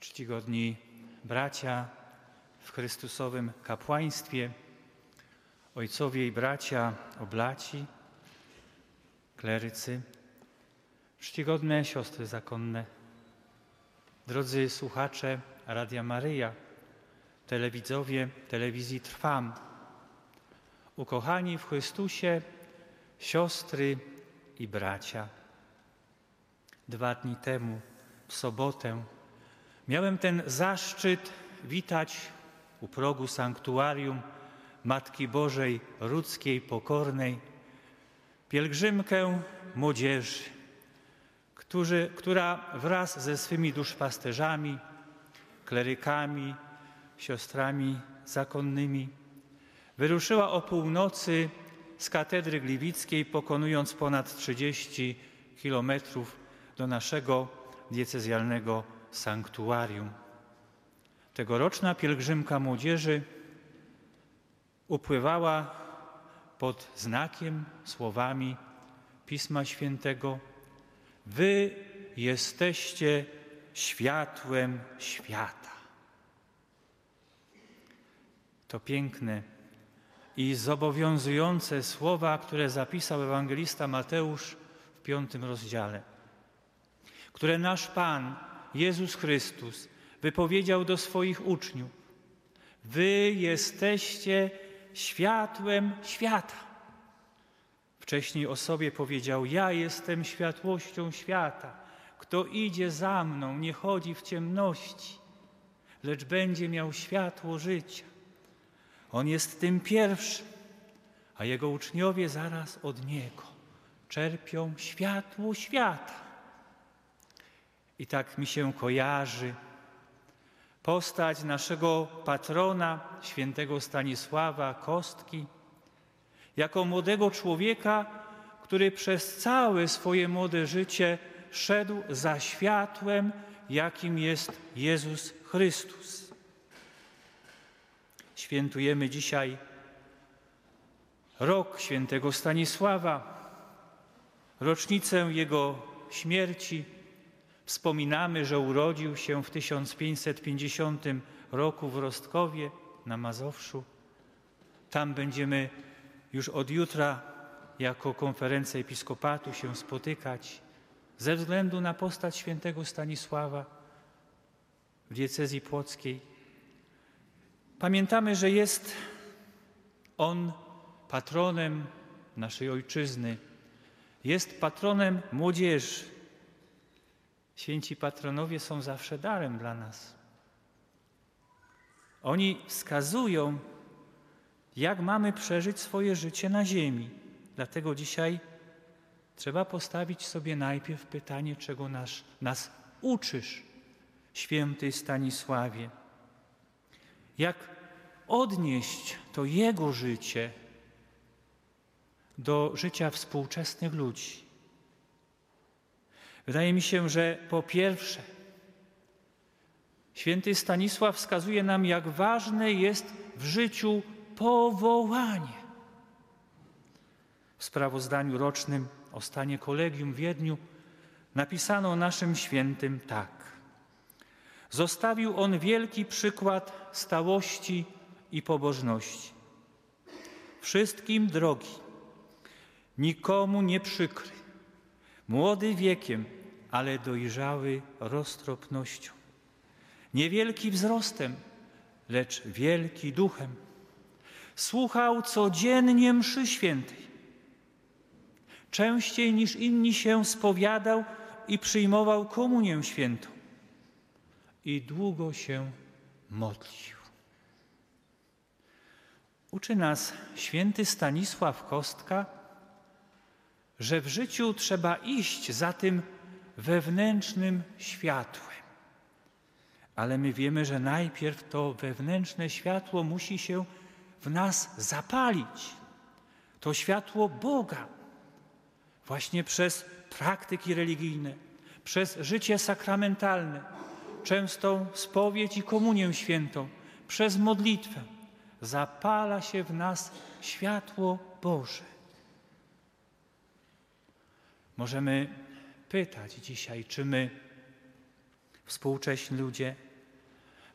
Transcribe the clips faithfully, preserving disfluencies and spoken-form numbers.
Czcigodni bracia w Chrystusowym kapłaństwie, ojcowie i bracia oblaci, klerycy, czcigodne siostry zakonne, drodzy słuchacze Radia Maryja, telewidzowie telewizji Trwam, ukochani w Chrystusie siostry i bracia. Dwa dni temu, w sobotę, miałem ten zaszczyt witać u progu sanktuarium Matki Bożej Rudzkiej Pokornej pielgrzymkę młodzieży, którzy, która wraz ze swymi duszpasterzami, klerykami, siostrami zakonnymi wyruszyła o północy z katedry gliwickiej, pokonując ponad trzydzieści kilometrów do naszego diecezjalnego sanktuarium. Tegoroczna pielgrzymka młodzieży upływała pod znakiem, słowami Pisma Świętego: Wy jesteście światłem świata. To piękne i zobowiązujące słowa, które zapisał ewangelista Mateusz w piątym rozdziale, które nasz Pan Jezus Chrystus wypowiedział do swoich uczniów. Wy jesteście światłem świata. Wcześniej o sobie powiedział: ja jestem światłością świata. Kto idzie za mną, nie chodzi w ciemności, lecz będzie miał światło życia. On jest tym pierwszym, a jego uczniowie zaraz od niego czerpią światło świata. I tak mi się kojarzy postać naszego patrona, świętego Stanisława Kostki, jako młodego człowieka, który przez całe swoje młode życie szedł za światłem, jakim jest Jezus Chrystus. Świętujemy dzisiaj rok świętego Stanisława, rocznicę jego śmierci. Wspominamy, że urodził się w tysiąc pięćset pięćdziesiątym roku w Rostkowie na Mazowszu. Tam będziemy już od jutra jako konferencja episkopatu się spotykać ze względu na postać świętego Stanisława w diecezji płockiej. Pamiętamy, że jest on patronem naszej ojczyzny, jest patronem młodzieży. Święci patronowie są zawsze darem dla nas. Oni wskazują, jak mamy przeżyć swoje życie na ziemi. Dlatego dzisiaj trzeba postawić sobie najpierw pytanie, czego nas, nas uczysz, święty Stanisławie. Jak odnieść to jego życie do życia współczesnych ludzi. Wydaje mi się, że po pierwsze święty Stanisław wskazuje nam, jak ważne jest w życiu powołanie. W sprawozdaniu rocznym o stanie kolegium w Wiedniu napisano o naszym świętym tak. Zostawił on wielki przykład stałości i pobożności. Wszystkim drogi, nikomu nie przykry, młody wiekiem, ale dojrzały roztropnością. Niewielki wzrostem, lecz wielki duchem. Słuchał codziennie mszy świętej. Częściej niż inni się spowiadał i przyjmował komunię świętą. I długo się modlił. Uczy nas święty Stanisław Kostka, że w życiu trzeba iść za tym wewnętrznym światłem. Ale my wiemy, że najpierw to wewnętrzne światło musi się w nas zapalić. To światło Boga. Właśnie przez praktyki religijne, przez życie sakramentalne, częstą spowiedź i komunię świętą, przez modlitwę zapala się w nas światło Boże. Możemy pytać dzisiaj, czy my, współcześni ludzie,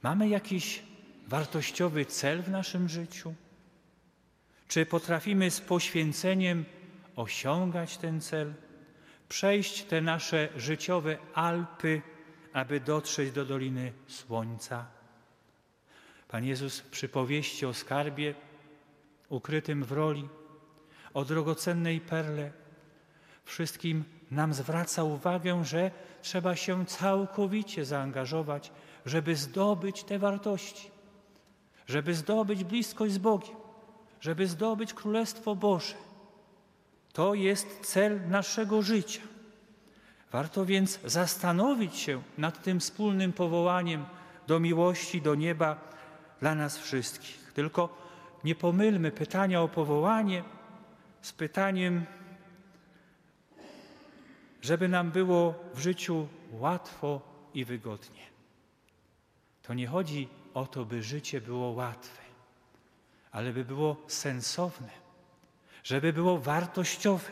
Mamy jakiś wartościowy cel w naszym życiu? Czy potrafimy z poświęceniem osiągać ten cel? Przejść te nasze życiowe Alpy, aby dotrzeć do Doliny Słońca? Pan Jezus w przypowieści o skarbie ukrytym w roli, o drogocennej perle, wszystkim nam zwraca uwagę, że trzeba się całkowicie zaangażować, żeby zdobyć te wartości, żeby zdobyć bliskość z Bogiem, żeby zdobyć Królestwo Boże. To jest cel naszego życia. Warto więc zastanowić się nad tym wspólnym powołaniem do miłości, do nieba dla nas wszystkich. Tylko nie pomylmy pytania o powołanie z pytaniem, żeby nam było w życiu łatwo i wygodnie. To nie chodzi o to, by życie było łatwe, ale by było sensowne, żeby było wartościowe.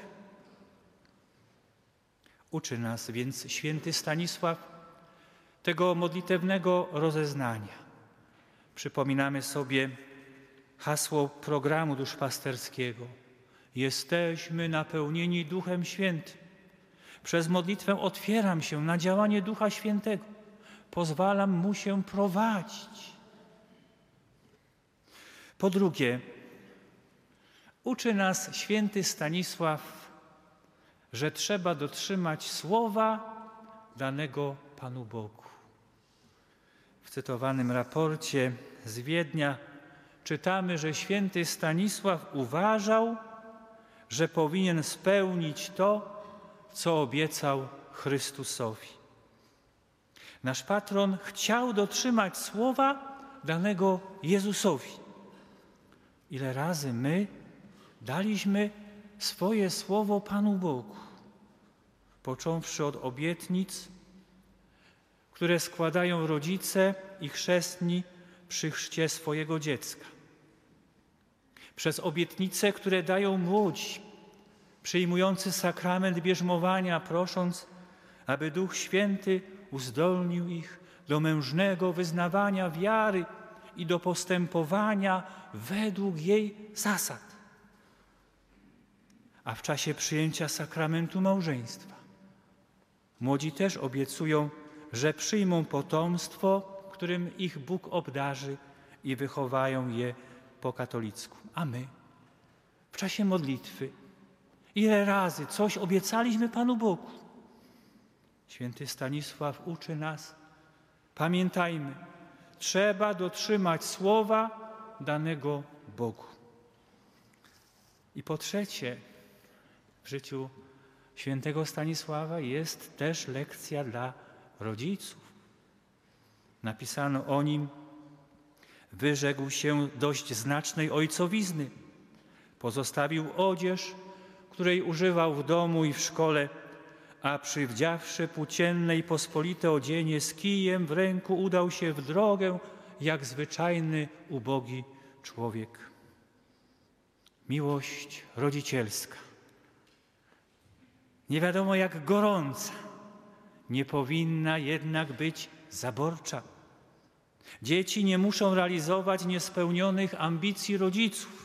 Uczy nas więc święty Stanisław tego modlitewnego rozeznania. Przypominamy sobie hasło programu duszpasterskiego. Jesteśmy napełnieni Duchem Świętym. Przez modlitwę otwieram się na działanie Ducha Świętego. Pozwalam Mu się prowadzić. Po drugie, uczy nas święty Stanisław, że trzeba dotrzymać słowa danego Panu Bogu. W cytowanym raporcie z Wiednia czytamy, że święty Stanisław uważał, że powinien spełnić to, co obiecał Chrystusowi. Nasz patron chciał dotrzymać słowa danego Jezusowi. Ile razy my daliśmy swoje słowo Panu Bogu, począwszy od obietnic, które składają rodzice i chrzestni przy chrzcie swojego dziecka. Przez obietnice, które dają młodzi, przyjmujący sakrament bierzmowania, prosząc, aby Duch Święty uzdolnił ich do mężnego wyznawania wiary i do postępowania według jej zasad. A w czasie przyjęcia sakramentu małżeństwa młodzi też obiecują, że przyjmą potomstwo, którym ich Bóg obdarzy i wychowają je po katolicku. A my w czasie modlitwy ile razy coś obiecaliśmy Panu Bogu? Święty Stanisław uczy nas, pamiętajmy, trzeba dotrzymać słowa danego Bogu. I po trzecie, w życiu świętego Stanisława jest też lekcja dla rodziców. Napisano o nim: wyrzekł się dość znacznej ojcowizny, pozostawił odzież, której używał w domu i w szkole, a przywdziawszy płócienne i pospolite odzienie, z kijem w ręku udał się w drogę, jak zwyczajny, ubogi człowiek. Miłość rodzicielska, nie wiadomo jak gorąca, nie powinna jednak być zaborcza. Dzieci nie muszą realizować niespełnionych ambicji rodziców.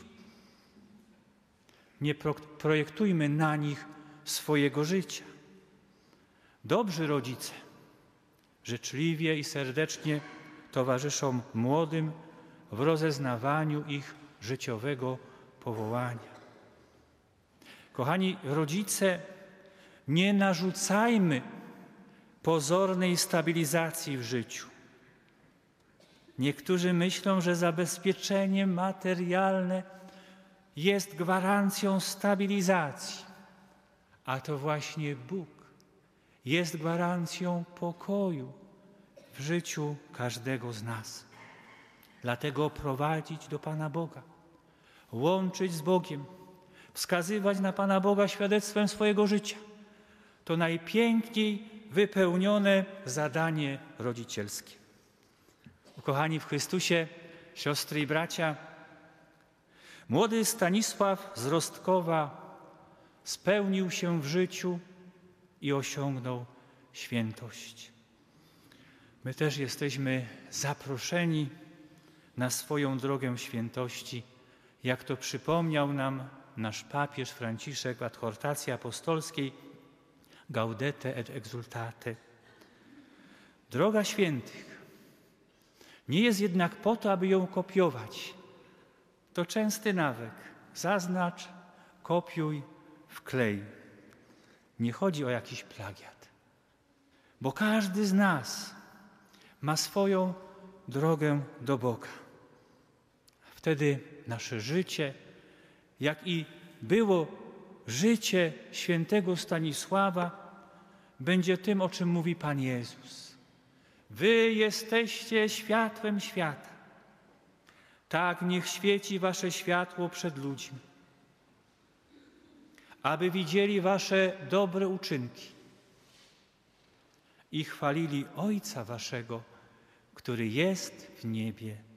Nie projektujmy na nich swojego życia. Dobrzy rodzice życzliwie i serdecznie towarzyszą młodym w rozeznawaniu ich życiowego powołania. Kochani rodzice, nie narzucajmy pozornej stabilizacji w życiu. Niektórzy myślą, że zabezpieczenie materialne jest gwarancją stabilizacji, a to właśnie Bóg jest gwarancją pokoju w życiu każdego z nas. Dlatego prowadzić do Pana Boga, łączyć z Bogiem, wskazywać na Pana Boga świadectwem swojego życia. To najpiękniej wypełnione zadanie rodzicielskie. Ukochani w Chrystusie, siostry i bracia, młody Stanisław z Rostkowa spełnił się w życiu i osiągnął świętość. My też jesteśmy zaproszeni na swoją drogę świętości, jak to przypomniał nam nasz papież Franciszek w adhortacji apostolskiej Gaudete et exsultate. Droga świętych nie jest jednak po to, aby ją kopiować. To częsty nawyk. Zaznacz, kopiuj, wklej. Nie chodzi o jakiś plagiat, bo każdy z nas ma swoją drogę do Boga. Wtedy nasze życie, jak i było życie świętego Stanisława, będzie tym, o czym mówi Pan Jezus. Wy jesteście światłem świata. Tak niech świeci wasze światło przed ludźmi, aby widzieli wasze dobre uczynki i chwalili Ojca waszego, który jest w niebie.